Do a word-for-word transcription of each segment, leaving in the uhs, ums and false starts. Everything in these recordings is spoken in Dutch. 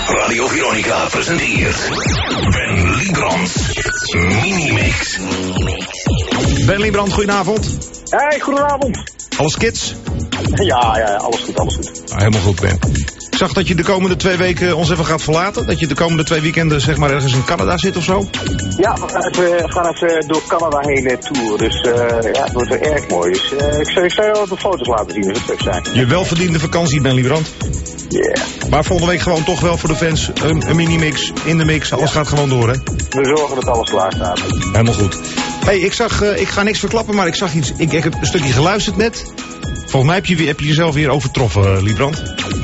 Radio Veronica presenteert Ben Liebrand Minimix. Ben Liebrand, goedenavond. Hey, goedenavond. Alles kids? Ja, ja, alles goed, alles goed. Nou, helemaal goed, Ben. Ik zag dat je de komende twee weken ons even gaat verlaten. Dat je de komende twee weekenden zeg maar ergens in Canada zit of zo. Ja, we gaan even, gaan even door Canada heen uh, tour. Dus uh, ja, het wordt wel erg mooi. Dus uh, ik zou je wel wat foto's laten zien als het leuk zijn. Je welverdiende vakantie, Ben Liebrand. Ja. Yeah. Maar volgende week gewoon toch wel voor de fans een, een mini-mix in de mix. Alles ja. gaat gewoon door, hè? We zorgen dat alles klaar staat. Helemaal goed. Hé, hey, ik zag, uh, ik ga niks verklappen, maar ik zag iets. Ik, ik heb een stukje geluisterd net. Volgens mij heb je, heb je jezelf weer overtroffen, uh, Liebrand.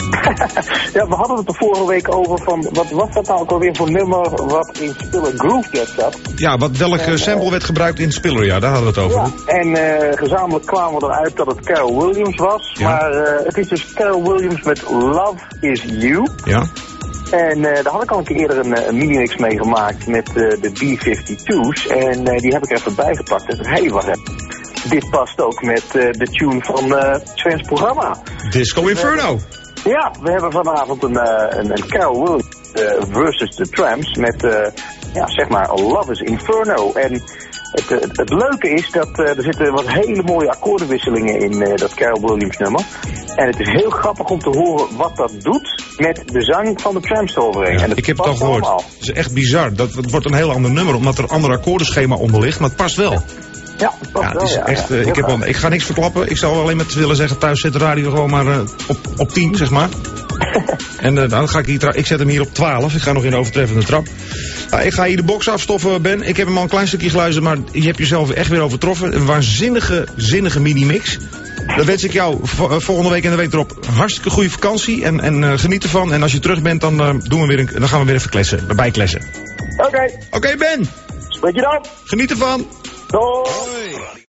Ja, we hadden het de vorige week over van, wat was dat nou ook alweer voor nummer wat in Spiller Groove Get zat? Ja, wat, welk en, sample uh, werd gebruikt in Spiller, ja, daar hadden we het over. Ja, en uh, gezamenlijk kwamen we eruit dat het Carol Williams was, ja. maar uh, het is dus Carol Williams met Love Is You. Ja. En uh, daar had ik al een keer eerder een, een mini-mix mee gemaakt met uh, de B vijfentwintig's en uh, die heb ik er even bijgepakt. En hé, hey, wacht even. Dit past ook met uh, de tune van uh, Sven's programma. Disco Inferno. Ja, we hebben vanavond een, uh, een, een Carol Williams uh, versus The Tramps met, uh, ja, zeg maar, Love Is Inferno. En het, het, het leuke is dat uh, er zitten wat hele mooie akkoordenwisselingen in uh, dat Carol Williams nummer. En het is heel grappig om te horen wat dat doet met de zang van de Tramps eroverheen. Ja, en het ik heb het al gehoord. Allemaal. Het is echt bizar. Dat, het wordt een heel ander nummer, omdat er een ander akkoordenschema onder ligt, maar het past wel. Ja, het past ja, wel, het is ja. echt, ja, uh, ik, heb al, ik ga niks verklappen. Ik zou alleen met willen zeggen, thuis zet de radio gewoon maar uh, op, op tien, zeg maar. En uh, dan ga ik hier, ik zet hem hier op twaalf. Ik ga nog in de overtreffende trap. Uh, ik ga hier de box afstoffen, Ben. Ik heb hem al een klein stukje geluisterd, maar je hebt jezelf echt weer overtroffen. Een waanzinnige, zinnige mini-mix. Dan wens ik jou vo- volgende week en de week erop hartstikke goede vakantie. En, en uh, geniet ervan. En als je terug bent, dan, uh, doen we weer een, dan gaan we weer even kletsen. Bijkletsen. Oké. Okay. Oké, okay, Ben. Spreek je dan. Geniet ervan. Doei.